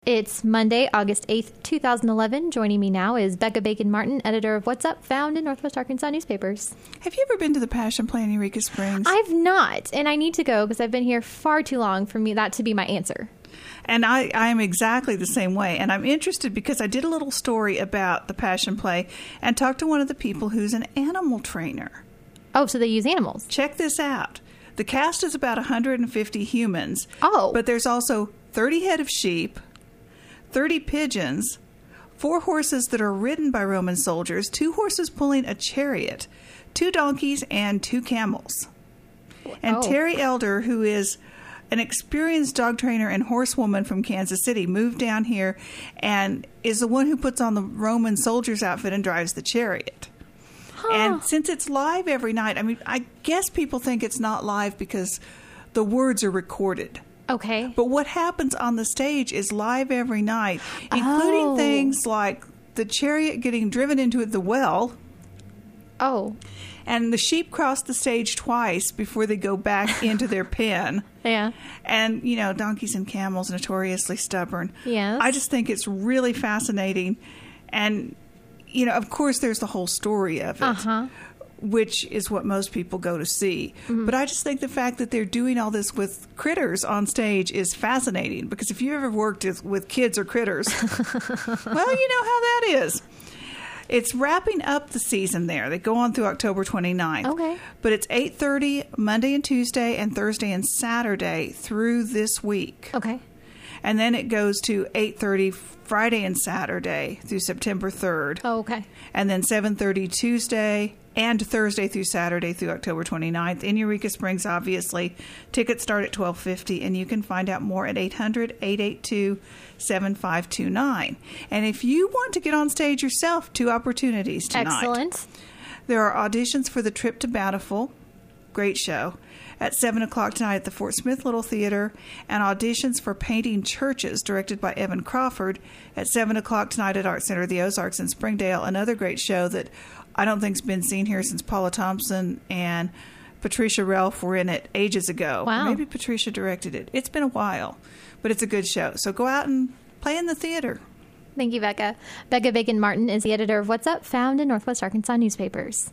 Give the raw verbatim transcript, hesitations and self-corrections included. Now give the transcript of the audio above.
It's Monday, August eighth, two thousand eleven. Joining me now is Becca Bacon Martin, editor of What's Up, found in Northwest Arkansas newspapers. Have you ever been to the Passion Play in Eureka Springs? I've not, and I need to go because I've been here far too long for me that to be my answer. And I, I am exactly the same way. And I'm interested because I did a little story about the Passion Play and talked to one of the people who's an animal trainer. Oh, so they use animals. Check this out. The cast is about one hundred fifty humans. Oh. But there's also thirty head of sheep, thirty pigeons, four horses that are ridden by Roman soldiers, two horses pulling a chariot, two donkeys, and two camels. And Oh. Terry Elder, who is an experienced dog trainer and horsewoman from Kansas City, moved down here and is the one who puts on the Roman soldier's outfit and drives the chariot. Huh. And since it's live every night, I mean, I guess people think it's not live because the words are recorded. Okay. But what happens on the stage is live every night, including Oh. things like the chariot getting driven into the well, Oh. and the sheep cross the stage twice before they go back into their pen. Yeah. And, you know, donkeys and camels, notoriously stubborn. Yes. I just think it's really fascinating. And, you know, of course, there's the whole story of it. Uh-huh. Which is what most people go to see. Mm-hmm. But I just think the fact that they're doing all this with critters on stage is fascinating. Because if you ever worked with, with kids or critters, well, you know how that is. It's wrapping up the season there. They go on through October twenty-ninth. Okay. But it's eight thirty Monday and Tuesday and Thursday and Saturday through this week. Okay. And then it goes to eight thirty Friday and Saturday through September third. Oh, okay. And then seven thirty Tuesday and Thursday through Saturday through October twenty-ninth in Eureka Springs, obviously. Tickets start at twelve fifty, and you can find out more at eight hundred, eight eight two, seven five two nine. And if you want to get on stage yourself, two opportunities tonight. Excellent. There are auditions for The Trip to Bountiful. Great show. At seven o'clock tonight at the Fort Smith Little Theater, and auditions for Painting Churches, directed by Evan Crawford, at seven o'clock tonight at Art Center of the Ozarks in Springdale. Another great show that I don't think's been seen here since Paula Thompson and Patricia Ralph were in it ages ago. Wow. Maybe Patricia directed it. It's been a while, but it's a good show. So go out and play in the theater. Thank you, Becca. Becca Bacon Martin is the editor of What's Up, found in Northwest Arkansas newspapers.